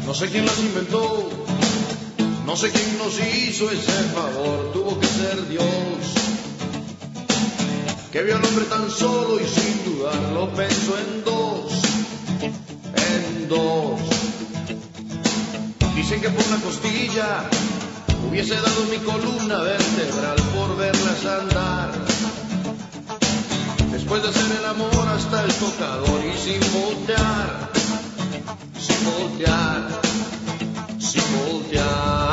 No sé quién las inventó, no sé quién nos hizo ese favor, tuvo que ser Dios, que vio al hombre tan solo y sin dudarlo pensó en dos. Dicen que por una costilla hubiese dado mi columna vertebral por verlas andar. Después de hacer el amor hasta el tocador y sin voltear, sin voltear, sin voltear.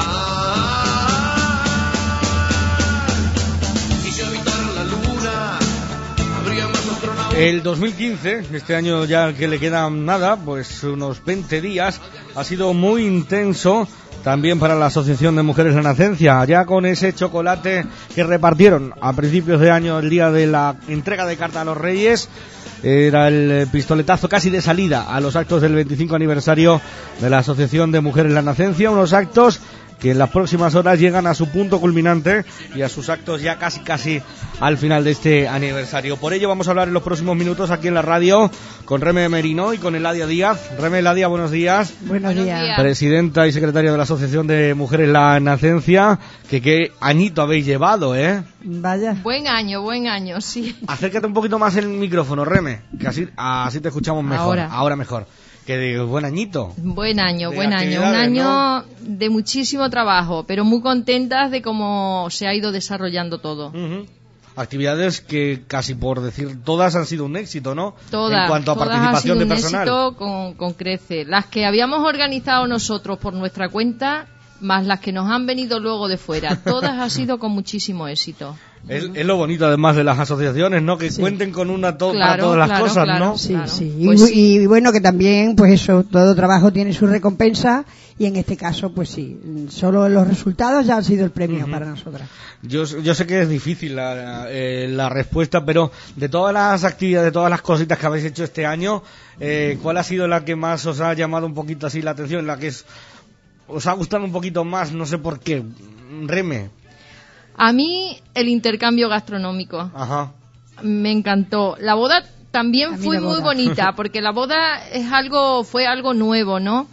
Y si habitara la luna, habría más astronautas. El 2015, este año ya que le queda nada, pues unos 20 días, ha sido muy intenso también para la Asociación de Mujeres La Nacencia, ya con ese chocolate que repartieron a principios de año, el día de la entrega de carta a los Reyes. Era el pistoletazo casi de salida a los actos del 25 aniversario de la Asociación de Mujeres La Nacencia, unos actos que en las próximas horas llegan a su punto culminante y a sus actos ya casi al final de este aniversario. Por ello vamos a hablar en los próximos minutos aquí en la radio con Reme Merino y con Eladia Díaz. Reme, Eladia, buenos días. Buenos días. Presidenta y secretaria de la Asociación de Mujeres La Nacencia, que qué añito habéis llevado, ¿eh? Vaya. Buen año, sí. Acércate un poquito más el micrófono, Reme, que así te escuchamos mejor. Ahora mejor. Que digo, buen añito. Buen año. Un año, ¿no?, de muchísimo trabajo, pero muy contentas de cómo se ha ido desarrollando todo. Uh-huh. Actividades que casi por decir todas han sido un éxito, ¿no? Todas. En cuanto a participación de personal. Un éxito con creces. Las que habíamos organizado nosotros por nuestra cuenta, más las que nos han venido luego de fuera. Todas han sido con muchísimo éxito. Es lo bonito además de las asociaciones, ¿no? Que cuenten con una para todas las cosas, ¿no? Sí, claro. Sí. Pues y bueno, que también, pues eso, todo trabajo tiene su recompensa y en este caso, pues sí, solo los resultados ya han sido el premio para nosotras. Yo sé que es difícil la respuesta, pero de todas las actividades, de todas las cositas que habéis hecho este año, ¿cuál ha sido la que más os ha llamado un poquito así la atención, la que os ha gustado un poquito más, no sé por qué? Reme. A mí el intercambio gastronómico. Ajá. Me encantó. La boda también fue muy bonita, porque la boda fue algo nuevo, ¿no?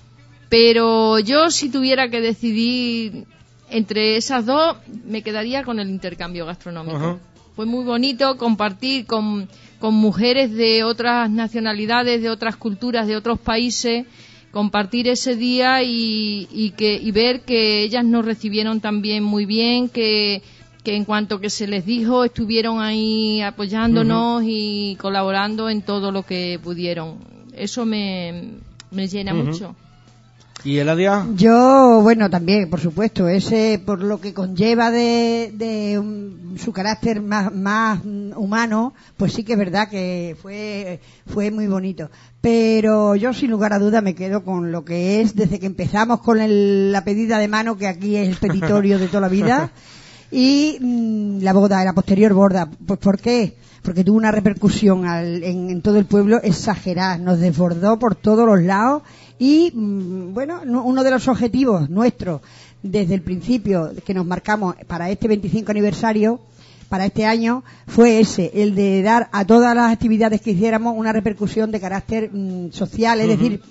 Pero yo, si tuviera que decidir entre esas dos, me quedaría con el intercambio gastronómico. Uh-huh. Fue muy bonito compartir con mujeres de otras nacionalidades, de otras culturas, de otros países, compartir ese día y ver que ellas nos recibieron también muy bien, que en cuanto que se les dijo estuvieron ahí apoyándonos y colaborando en todo lo que pudieron. Eso me llena mucho. ¿Y Eladia? Yo, bueno, también, por supuesto, ese por lo que conlleva de su carácter más humano, pues sí que es verdad que fue muy bonito. Pero yo, sin lugar a duda, me quedo con lo que es desde que empezamos con la pedida de mano, que aquí es el petitorio de toda la vida, y la posterior boda. Pues ¿por qué? Porque tuvo una repercusión en todo el pueblo exagerada, nos desbordó por todos los lados y, bueno, uno de los objetivos nuestros desde el principio que nos marcamos para este 25 aniversario, para este año, fue ese, el de dar a todas las actividades que hiciéramos una repercusión de carácter social, es decir,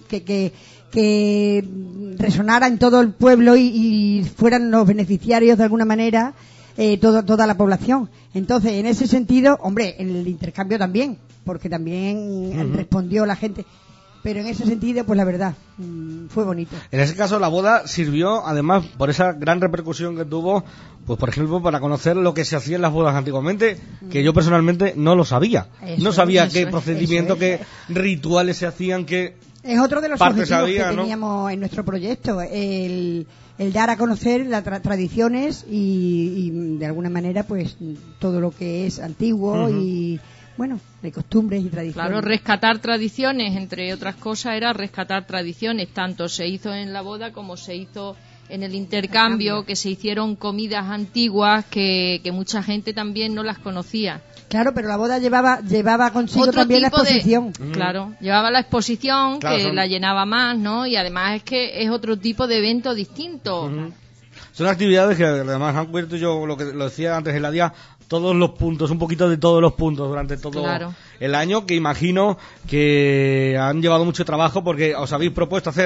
que resonara en todo el pueblo y fueran los beneficiarios de alguna manera toda la población. Entonces, en ese sentido, hombre, en el intercambio también, porque también respondió la gente. Pero en ese sentido, pues la verdad, fue bonito. En ese caso, la boda sirvió, además, por esa gran repercusión que tuvo, pues por ejemplo, para conocer lo que se hacía en las bodas antiguamente, que yo personalmente no lo sabía. No sabía qué procedimiento, qué rituales se hacían, qué es otro de los objetivos que teníamos en nuestro proyecto, el dar a conocer las tradiciones y de alguna manera, pues, todo lo que es antiguo y... bueno, de costumbres y tradiciones. Claro, rescatar tradiciones, entre otras cosas, era rescatar tradiciones. Tanto se hizo en la boda como se hizo en el intercambio, que se hicieron comidas antiguas que mucha gente también no las conocía. Claro, pero la boda llevaba consigo otro también la exposición. Claro, llevaba la exposición, claro, que la llenaba más, ¿no? Y además es que es otro tipo de evento distinto. Son actividades que además han cubierto, yo lo decía antes en la día, todos los puntos, un poquito de todos los puntos durante todo el año, que imagino que han llevado mucho trabajo porque os habéis propuesto hacer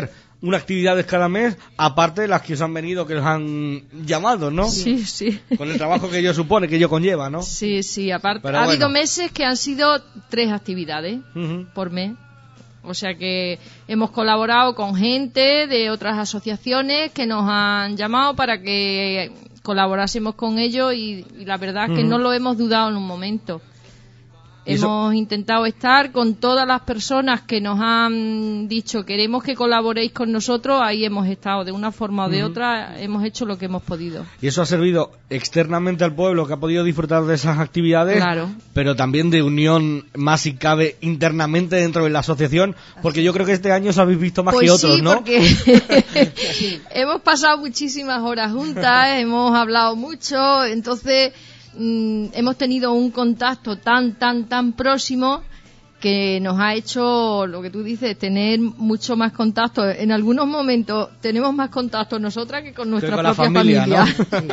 una actividades cada mes, aparte de las que os han venido, que os han llamado, ¿no? Sí, sí. Con el trabajo que ello supone, que ello conlleva, ¿no? Sí, sí, aparte. Pero ha bueno. habido meses que han sido 3 actividades Ujú. por mes. O sea que hemos colaborado con gente de otras asociaciones que nos han llamado para que colaborásemos con ellos y la verdad es que no lo hemos dudado en un momento. ¿Y eso? Hemos intentado estar con todas las personas que nos han dicho queremos que colaboréis con nosotros, ahí hemos estado de una forma o de otra, hemos hecho lo que hemos podido. Y eso ha servido externamente al pueblo, que ha podido disfrutar de esas actividades, Claro. pero también de unión más si cabe internamente dentro de la asociación, porque yo creo que este año os habéis visto más Pues que otros, sí, ¿no? porque hemos pasado muchísimas horas juntas, hemos hablado mucho, entonces hemos tenido un contacto tan próximo que nos ha hecho, lo que tú dices, tener mucho más contacto. En algunos momentos tenemos más contacto nosotras que con nuestra con la propia familia, ¿no?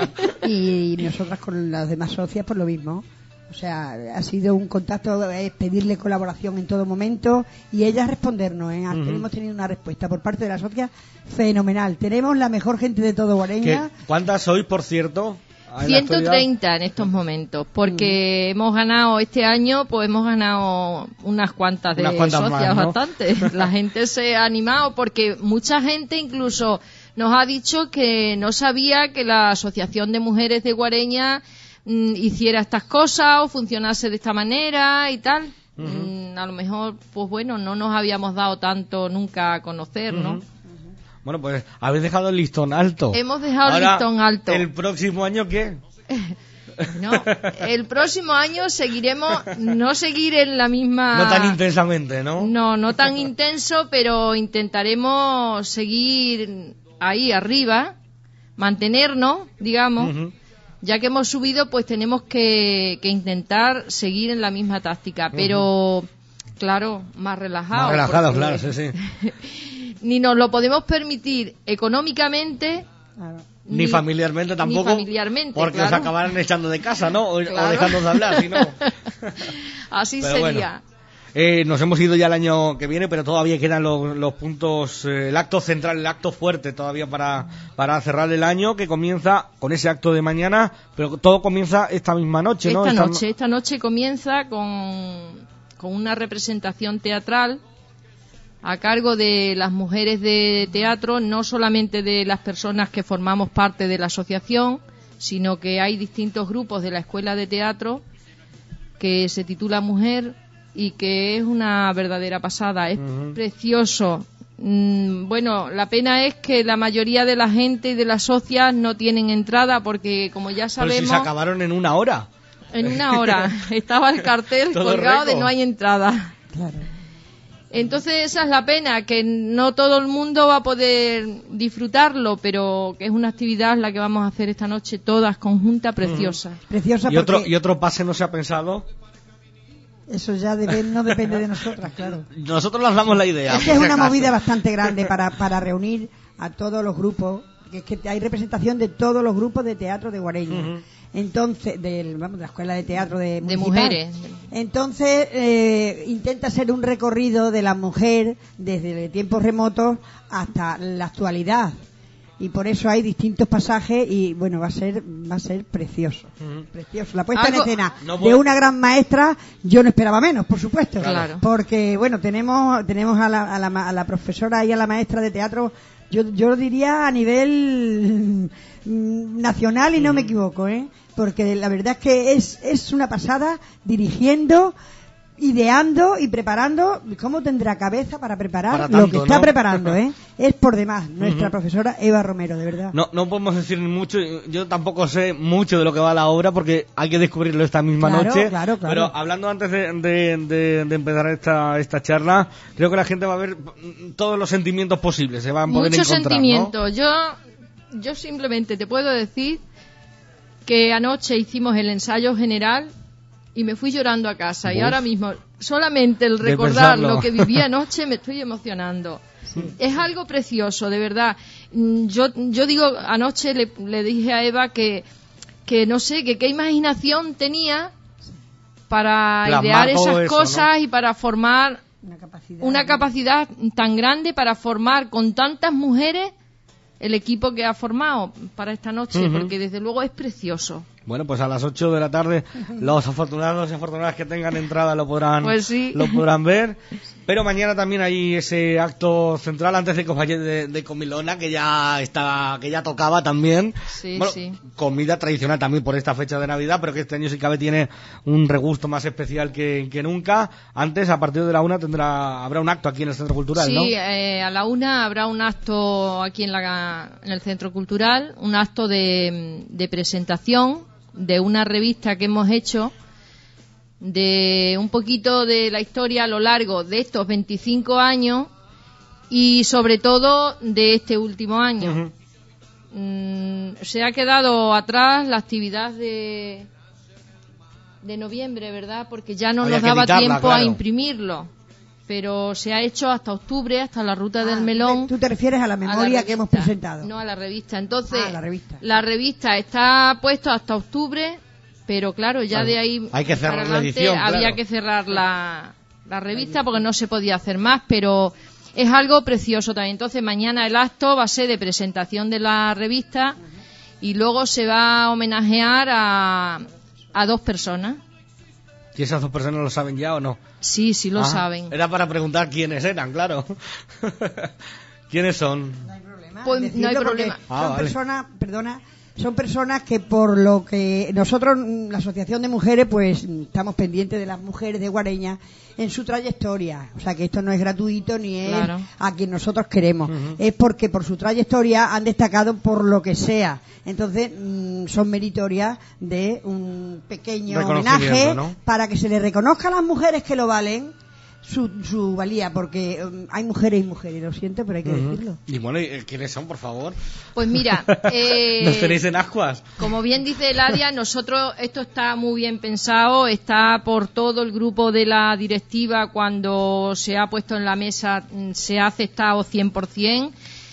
Y nosotras con las demás socias por lo mismo. O sea, ha sido un contacto, es pedirle colaboración en todo momento y ellas respondernos. Hemos tenido una respuesta por parte de la socia fenomenal. Tenemos la mejor gente de todo Guareña. ¿Cuántas sois, por cierto? en la actualidad? 130 en estos momentos, porque hemos ganado este año, pues hemos ganado unas cuantas de socias, más, ¿no? Bastante. La gente se ha animado porque mucha gente incluso nos ha dicho que no sabía que la Asociación de Mujeres de Guareña hiciera estas cosas o funcionase de esta manera y tal. A lo mejor, pues bueno, no nos habíamos dado tanto nunca a conocer, ¿no? Bueno, pues habéis dejado el listón alto. Hemos dejado Ahora, el listón alto. ¿El próximo año qué? No, el próximo año seguiremos, no seguir en la misma... No tan intensamente, ¿no? No tan intenso, pero intentaremos seguir ahí arriba, mantenernos, digamos. Ya que hemos subido, pues tenemos que intentar seguir en la misma táctica, pero claro, más relajados. Más relajados, porque claro, sí. Ni nos lo podemos permitir económicamente, Ni familiarmente tampoco. Ni familiarmente, porque claro. os acabarán echando de casa, ¿no? O Claro. dejándoos de hablar, si no. Así Pero sería. bueno. Nos hemos ido ya el año que viene, pero todavía quedan los puntos, el acto central, el acto fuerte todavía para cerrar el año, que comienza con ese acto de mañana, pero todo comienza esta misma noche, ¿no? Esta noche comienza con una representación teatral a cargo de las mujeres de teatro, no solamente de las personas que formamos parte de la asociación, sino que hay distintos grupos de la Escuela de Teatro que se titula Mujer y que es una verdadera pasada, es precioso. Bueno, la pena es que la mayoría de la gente y de las socias no tienen entrada porque, como ya sabemos... Pero si se acabaron en una hora. En una hora estaba el cartel Todo colgado récord. de no hay entrada. Claro. Entonces esa es la pena, que no todo el mundo va a poder disfrutarlo, pero que es una actividad la que vamos a hacer esta noche todas conjunta, preciosa. Preciosa ¿Y porque otro pase no se ha pensado? eso ya no depende de nosotras, claro. Nosotros les damos la idea. Es que es por si una acaso. movida bastante grande para reunir a todos los grupos, que es que hay representación de todos los grupos de teatro de Guareña. Entonces, de la Escuela de Teatro de mujeres. Entonces, intenta ser un recorrido de la mujer desde tiempos remotos hasta la actualidad. Y por eso hay distintos pasajes y bueno, va a ser precioso. Precioso. La puesta en escena de una gran maestra, yo no esperaba menos, por supuesto. Claro. Porque bueno, tenemos a la profesora y a la maestra de teatro, yo lo diría a nivel nacional y no me equivoco, porque la verdad es que es una pasada dirigiendo, ideando y preparando. ¿Cómo tendrá cabeza para preparar Para tanto, lo que está ¿no? preparando? Es por demás nuestra profesora Eva Romero, de verdad. No podemos decir mucho, yo tampoco sé mucho de lo que va la obra porque hay que descubrirlo esta misma noche. Claro. Pero hablando antes de empezar esta charla, creo que la gente va a ver todos los sentimientos posibles, se van a poder Muchos encontrar, sentimientos. Yo simplemente te puedo decir que anoche hicimos el ensayo general y me fui llorando a casa. Y ahora mismo, solamente el recordar pensarlo. lo que viví anoche, me estoy emocionando. Sí. Es algo precioso, de verdad. Yo digo, anoche le dije a Eva que no sé, que qué imaginación tenía para Plasmar idear todo esas eso, cosas, ¿no? y para formar una capacidad tan grande para formar con tantas mujeres el equipo que ha formado para esta noche, porque desde luego es precioso. Bueno, pues a las 8 de la tarde los afortunados y afortunadas que tengan entrada lo podrán ver. Pero mañana también hay ese acto central antes de que de comilona que ya tocaba también. Comida tradicional también por esta fecha de Navidad, pero que este año si cabe tiene un regusto más especial que nunca. Antes, a partir de la 1 habrá un acto aquí en el Centro Cultural, ¿no? Sí, a la 1 habrá un acto aquí en el Centro Cultural, un acto de presentación de una revista que hemos hecho de un poquito de la historia a lo largo de estos 25 años y sobre todo de este último año. Se ha quedado atrás la actividad de noviembre, ¿verdad? Porque ya no nos daba tiempo a imprimirlo. Pero se ha hecho hasta octubre, hasta la Ruta del Melón. ¿Tú te refieres a la memoria que hemos presentado? No, a la revista. Entonces, la revista está puesta hasta octubre, pero claro, ya de ahí hay que cerrar la edición, había que cerrar la revista porque no se podía hacer más, pero es algo precioso también. Entonces, mañana el acto va a ser de presentación de la revista y luego se va a homenajear a 2 personas. ¿Y esas 2 personas lo saben ya o no? Sí, lo saben. Era para preguntar quiénes eran, claro. ¿Quiénes son? No hay problema. Pues no hay problema. Son personas que por lo que nosotros, la Asociación de Mujeres, pues estamos pendientes de las mujeres de Guareña en su trayectoria. O sea que esto no es gratuito ni es a quien nosotros queremos. Es porque por su trayectoria han destacado por lo que sea. Entonces son meritorias de un pequeño homenaje, ¿no? Para que se les reconozca a las mujeres que lo valen su valía, porque hay mujeres y mujeres, lo siento, pero hay que decirlo. Y bueno, ¿quiénes son, por favor? Pues mira, ¿nos tenéis en ascuas? Como bien dice Eladia, nosotros, esto está muy bien pensado, está por todo el grupo de la directiva, cuando se ha puesto en la mesa, se ha aceptado 100%,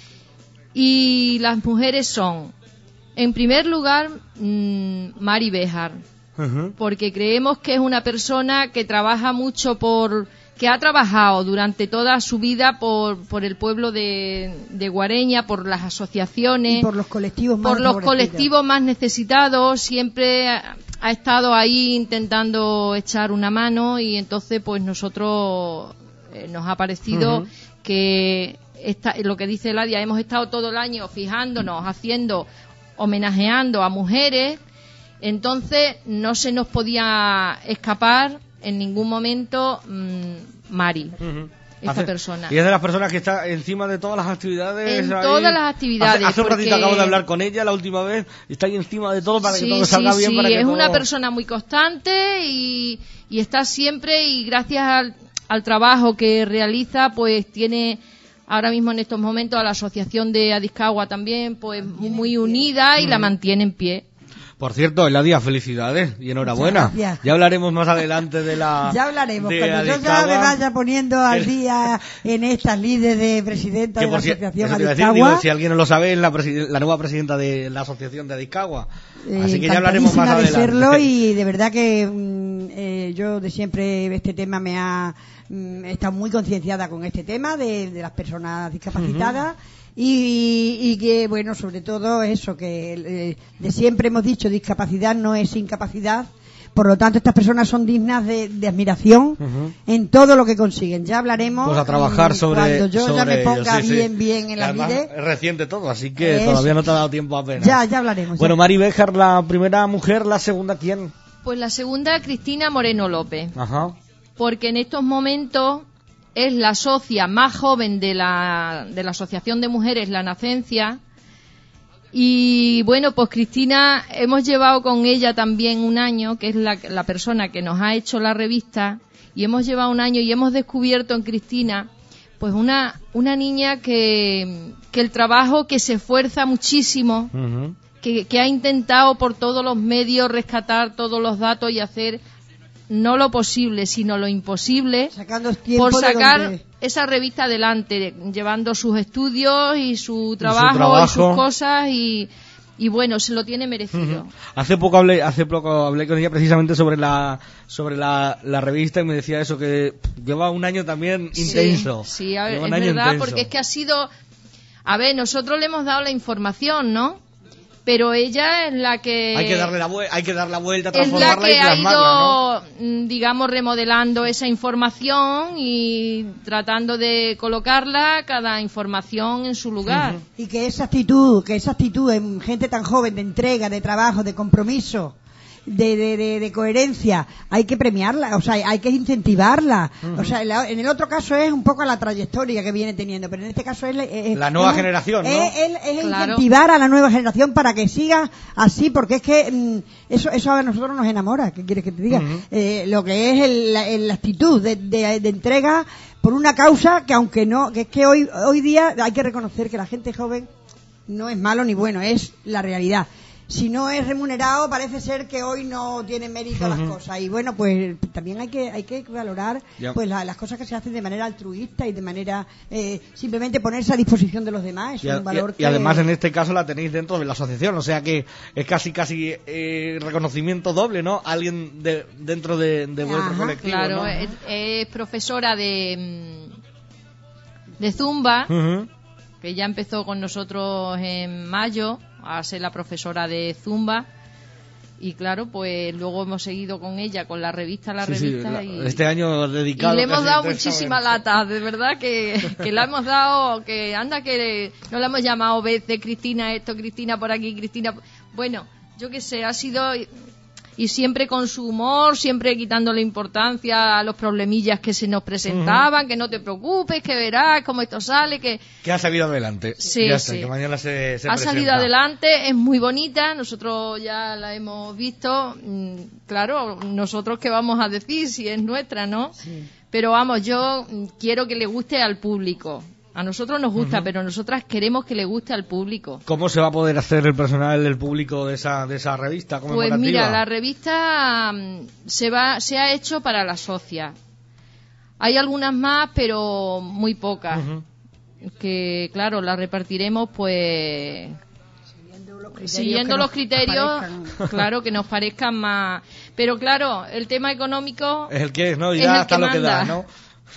y las mujeres son, en primer lugar, Mari Béjar, porque creemos que es una persona que trabaja mucho que ha trabajado durante toda su vida por el pueblo de Guareña, por las asociaciones, y por los colectivos más necesitados. Siempre ha estado ahí intentando echar una mano, y entonces pues nosotros nos ha parecido que lo que dice Eladia, hemos estado todo el año fijándonos, homenajeando a mujeres, entonces no se nos podía escapar en ningún momento Mari, esta persona. Y es de las personas que está encima de todas las actividades. En todas las actividades. Hace un ratito acabo de hablar con ella la última vez, y está ahí encima de todo para que todo salga bien. Sí, es una persona muy constante y está siempre, y gracias al trabajo que realiza, pues tiene ahora mismo en estos momentos a la Asociación de Adizcagua también, pues muy unida, y la mantiene en pie. Por cierto, Eladia, felicidades y enhorabuena. Ya hablaremos más adelante de la... Ya hablaremos, cuando yo ya me vaya poniendo al día en estas líderes de presidenta de la Asociación Adizcagua. Si alguien no lo sabe, es la nueva presidenta de la Asociación de Adizcagua. Así que ya hablaremos más adelante. De serlo, y de verdad que yo de siempre este tema he estado muy concienciada con este tema de las personas discapacitadas. Y que, bueno, sobre todo eso, que de siempre hemos dicho, discapacidad no es incapacidad. Por lo tanto, estas personas son dignas de admiración en todo lo que consiguen. Ya hablaremos. Pues a trabajar cuando yo ya me ponga bien en la vida. Es reciente todo, así que todavía no te ha dado tiempo apenas. Ya hablaremos. Bueno, Mari Béjar, la primera mujer, la segunda, ¿quién? Pues la segunda, Cristina Moreno López. Porque en estos momentos es la socia más joven de la Asociación de Mujeres La Nacencia, y bueno, pues Cristina, hemos llevado con ella también un año, que es la persona que nos ha hecho la revista, y hemos llevado un año y hemos descubierto en Cristina pues una niña que el trabajo, que se esfuerza muchísimo, que ha intentado por todos los medios rescatar todos los datos y hacer no lo posible, sino lo imposible, por sacar esa revista adelante, llevando sus estudios y su trabajo y sus cosas, y y bueno, se lo tiene merecido. Hace poco hablé con ella precisamente sobre la revista y me decía eso, que lleva un año también intenso. Sí, a ver, es verdad, porque es que ha sido... A ver, nosotros le hemos dado la información, ¿no? Pero ella es la que... Hay que darle la vuelta, es transformarla la que y plasmarla, ha ido, digamos, remodelando esa información y tratando de colocarla, cada información en su lugar. Y que esa actitud en gente tan joven, de entrega, de trabajo, de compromiso, de coherencia, hay que premiarla, o sea, hay que incentivarla. O sea, en el otro caso es un poco la trayectoria que viene teniendo, pero en este caso es la nueva generación, ¿no? Es incentivar a la nueva generación para que siga así, porque es que eso a nosotros nos enamora. ¿Qué quieres que te diga? Lo que es la actitud de entrega por una causa que, aunque no, que es que hoy día hay que reconocer que la gente joven no es malo ni bueno, es la realidad. Si no es remunerado, parece ser que hoy no tienen mérito las cosas. Y bueno, pues también hay que valorar pues las cosas que se hacen de manera altruista y de manera simplemente ponerse a disposición de los demás. Es un valor y además en este caso la tenéis dentro de la asociación, o sea que es casi reconocimiento doble, ¿no? Alguien dentro de vuestro colectivo. Claro, ¿no? es profesora de Zumba, que ya empezó con nosotros en mayo a ser la profesora de Zumba, y claro, pues luego hemos seguido con ella con la revista y este año dedicado y le hemos dado muchísima lata, de verdad que la hemos dado, que anda que no la hemos llamado veces, Cristina esto, Cristina por aquí, Cristina, bueno, yo qué sé, ha sido, y siempre con su humor, siempre quitándole importancia a los problemillas que se nos presentaban, que no te preocupes, que verás cómo esto sale, que ha salido adelante. Sí, ya está, que mañana se ha presenta. salido adelante, es muy bonita, nosotros ya la hemos visto, claro, nosotros qué vamos a decir si es nuestra, ¿no? Sí. Pero vamos, yo quiero que le guste al público. A nosotros nos gusta, pero nosotras queremos que le guste al público. ¿Cómo se va a poder hacer el personal del público de esa revista conmemorativa? Pues mira, la revista se ha hecho para las socias. Hay algunas más, pero muy pocas. Que, claro, las repartiremos, pues... Siguiendo los criterios, claro, que nos parezcan más... Pero claro, el tema económico... Es el que es, ¿no? Y ya hasta lo que da, ¿no?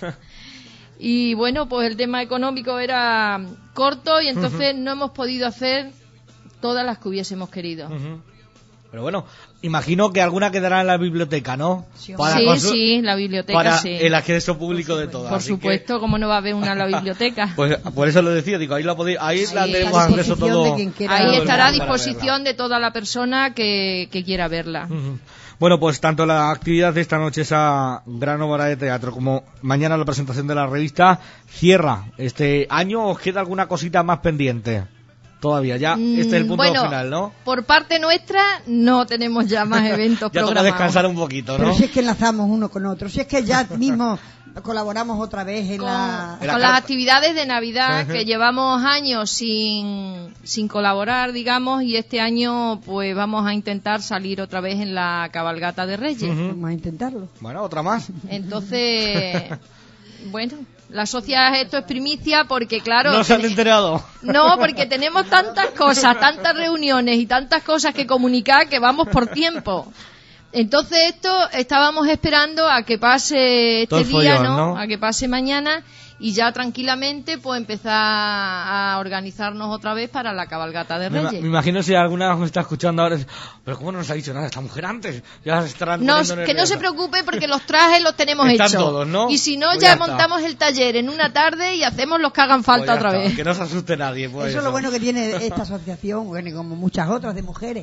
Y bueno, pues el tema económico era corto y entonces no hemos podido hacer todas las que hubiésemos querido. Pero bueno, imagino que alguna quedará en la biblioteca, ¿no? Sí, la biblioteca, para sí. El acceso público de todas. Por supuesto, ¿cómo no va a haber una en la biblioteca? Pues por eso lo decía, digo, ahí la tenemos acceso todo. Ahí estará a disposición de toda la persona que quiera verla. Bueno, pues tanto la actividad de esta noche, esa gran obra de teatro, como mañana la presentación de la revista, cierra este año. ¿Os queda alguna cosita más pendiente? Todavía, ya este es el punto final, ¿no? Por parte nuestra no tenemos ya más eventos ya programados. toca descansar un poquito, ¿no? Pero si es que enlazamos uno con otro, si es que ya mismo colaboramos otra vez con las actividades de Navidad, que llevamos años sin colaborar, digamos, y este año pues vamos a intentar salir otra vez en la cabalgata de Reyes. Vamos a intentarlo. Bueno, otra más. Entonces, bueno, las socias, esto es primicia porque, claro... ¿No se han enterado? No, porque tenemos tantas cosas, tantas reuniones y tantas cosas que comunicar que vamos por tiempo. Entonces esto estábamos esperando a que pase este día, follón, ¿no? A que pase mañana y ya tranquilamente pues empezar a organizarnos otra vez para la cabalgata de Reyes. Me imagino si alguna nos está escuchando ahora, pero ¿cómo no nos ha dicho nada esta mujer antes? Ya se estarán que no se preocupe porque los trajes los tenemos hechos. Todos, ¿no? Y si no, pues ya montamos el taller en una tarde y hacemos los que hagan falta pues otra vez. Que no se asuste nadie. Pues eso es lo bueno que tiene esta asociación, bueno, y como muchas otras de mujeres.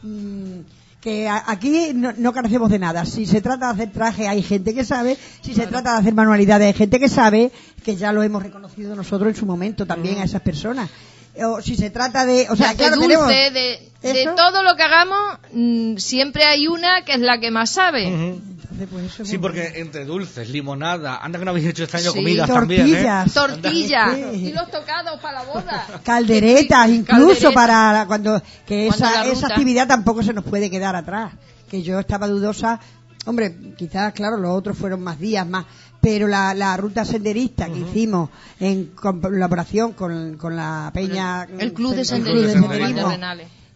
Que aquí no carecemos de nada. Si se trata de hacer traje hay gente que sabe, si se trata de hacer manualidades hay gente que sabe, que ya lo hemos reconocido nosotros en su momento también a esas personas. O si se trata de... O sea, claro, dulce, de todo lo que hagamos, siempre hay una que es la que más sabe. Entonces, pues eso sí, porque entre dulces, limonada, anda que no habéis hecho este año sí, comidas tortillas, también, tortillas, y los tocados para la boda. Calderetas, incluso para cuando... Que esa actividad tampoco se nos puede quedar atrás. Que yo estaba dudosa... Hombre, quizás, claro, los otros fueron más días, más... Pero la ruta senderista que hicimos en colaboración con la peña... El Club de Senderismo de Renales.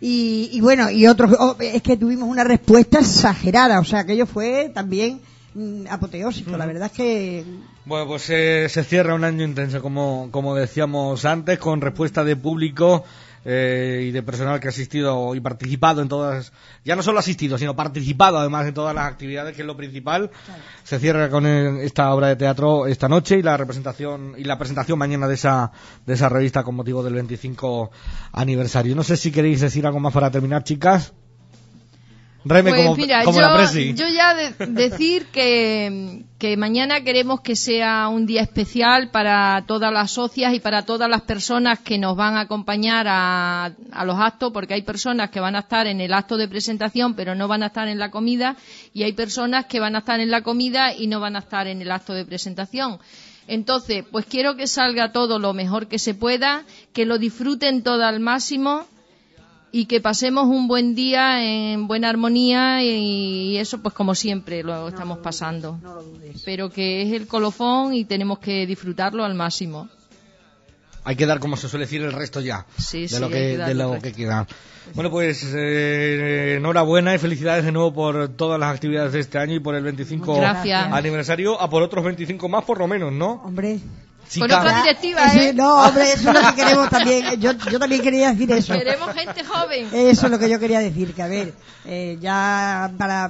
Y bueno, y otros, es que tuvimos una respuesta exagerada, o sea, aquello fue también apoteósico, la verdad es que... Bueno, pues se cierra un año intenso, como decíamos antes, con respuesta de público y de personal que ha asistido y participado en todas, ya no solo asistido, sino participado además en todas las actividades, que es lo principal. Claro. Se cierra con esta obra de teatro esta noche y la presentación mañana de esa revista con motivo del 25 aniversario. No sé si queréis decir algo más para terminar, chicas. Reme, pues mira, la presi. Yo ya decir que mañana queremos que sea un día especial para todas las socias y para todas las personas que nos van a acompañar a los actos, porque hay personas que van a estar en el acto de presentación pero no van a estar en la comida, y hay personas que van a estar en la comida y no van a estar en el acto de presentación. Entonces, pues quiero que salga todo lo mejor que se pueda, que lo disfruten todo al máximo y que pasemos un buen día en buena armonía, y eso pues como siempre lo estamos pasando. No lo dudes. Pero que es el colofón y tenemos que disfrutarlo al máximo. Hay que dar, como se suele decir, el resto ya, de lo que queda. Bueno, pues enhorabuena y felicidades de nuevo por todas las actividades de este año y por el 25 aniversario, a por otros 25 más por lo menos, ¿no? Hombre... Con otra directiva, ¿eh? No, hombre, eso es lo que queremos también. Yo también quería decir eso. Queremos gente joven. Eso es lo que yo quería decir, que a ver, ya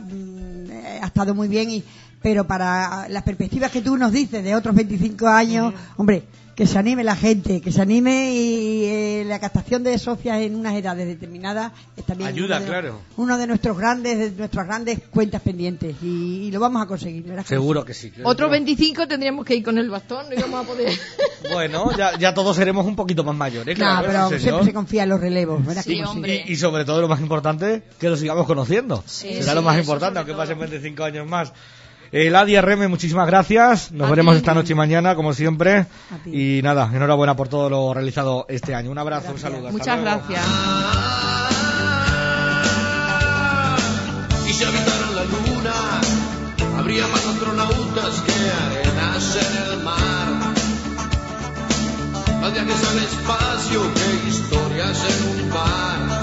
ha estado muy bien, pero para las perspectivas que tú nos dices de otros 25 años, hombre, que se anime la gente, que se anime, y la captación de socias en unas edades determinadas es también ayuda, uno de nuestras grandes cuentas pendientes, y lo vamos a conseguir, ¿verdad? Seguro que sí. Otros 25 tendríamos que ir con el bastón, no íbamos a poder. Bueno, ya todos seremos un poquito más mayores, claro. No, pero siempre se confía en los relevos, ¿verdad? Sí, hombre. Y sobre todo lo más importante, que lo sigamos conociendo. Será lo más importante, aunque pasen 25 años más. Ladia, Reme, muchísimas gracias. Nos veremos esta noche y mañana, como siempre. Y nada, enhorabuena por todo lo realizado este año. Un abrazo, un saludo. Muchas gracias. Y si habitaran la luna, habría más astronautas que arenas en el mar. Más viajes al espacio que historias en un bar.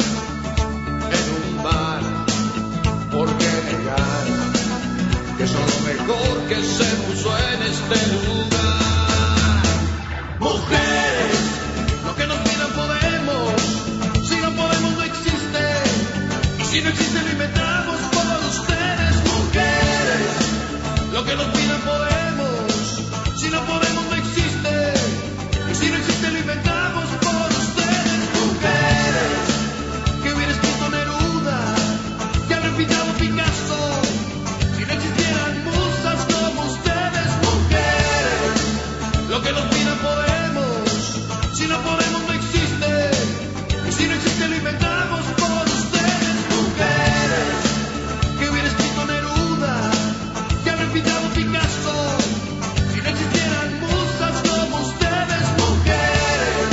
¿Por qué negar que son lo mejor que se puso en este lugar? Mujeres, lo que nos pidan podemos. Si no podemos no existe, y si no existe lo inventamos por ustedes. Mujeres, lo que nos pidan podemos. Si no podemos no existe, y si no existe lo inventamos por ustedes. Mujeres, que hubiera escrito Neruda, que habrá pintado Picasso, si no existieran musas como ustedes. Mujeres, lo que nos pidan podemos. Si no podemos no existe, y si no existe lo inventamos por ustedes. Mujeres, que hubiera escrito Neruda, que habrá pintado Picasso, si no existieran musas como ustedes. Mujeres.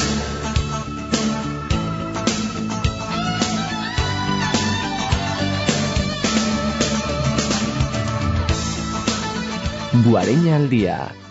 Guareña al día.